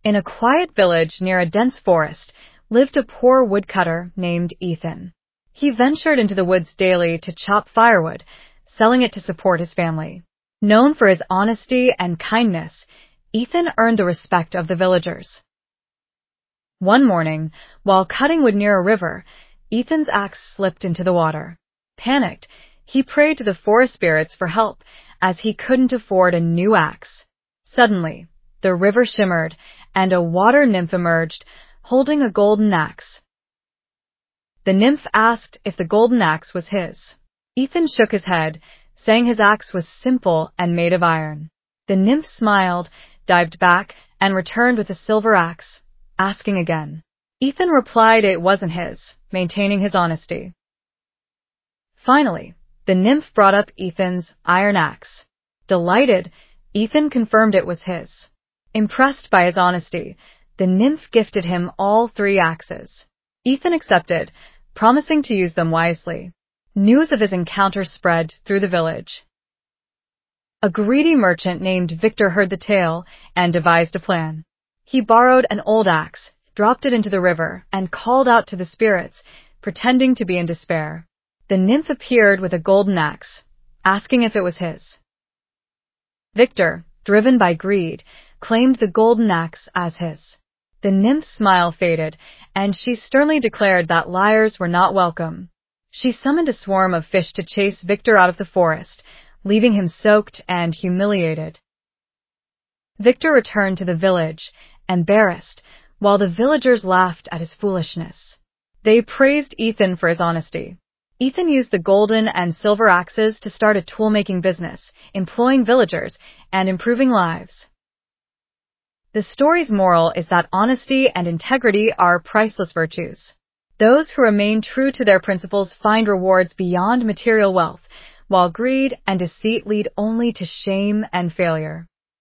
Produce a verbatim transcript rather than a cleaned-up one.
In a quiet village near a dense forest lived a poor woodcutter named Ethan. He ventured into the woods daily to chop firewood, selling it to support his family. Known for his honesty and kindness, Ethan earned the respect of the villagers. One morning, while cutting wood near a river, Ethan's axe slipped into the water. Panicked, he prayed to the forest spirits for help, as he couldn't afford a new axe. Suddenly, the river shimmered, and a water nymph emerged, holding a golden axe. The nymph asked if the golden axe was his. Ethan shook his head, saying his axe was simple and made of iron. The nymph smiled, dived back, and returned with a silver axe, asking again. Ethan replied it wasn't his, maintaining his honesty. Finally, the nymph brought up Ethan's iron axe. Delighted, Ethan confirmed it was his. Impressed by his honesty, the nymph gifted him all three axes. Ethan accepted, promising to use them wisely. News of his encounter spread through the village. A greedy merchant named Victor heard the tale and devised a plan. He borrowed an old axe, dropped it into the river, and called out to the spirits, pretending to be in despair. The nymph appeared with a golden axe, asking if it was his. Victor, driven by greed, claimed the golden axe as his. The nymph's smile faded, and she sternly declared that liars were not welcome. She summoned a swarm of fish to chase Victor out of the forest, leaving him soaked and humiliated. Victor returned to the village, embarrassed, while the villagers laughed at his foolishness. They praised Ethan for his honesty. Ethan used the golden and silver axes to start a tool-making business, employing villagers and improving lives. The story's moral is that honesty and integrity are priceless virtues. Those who remain true to their principles find rewards beyond material wealth, while greed and deceit lead only to shame and failure.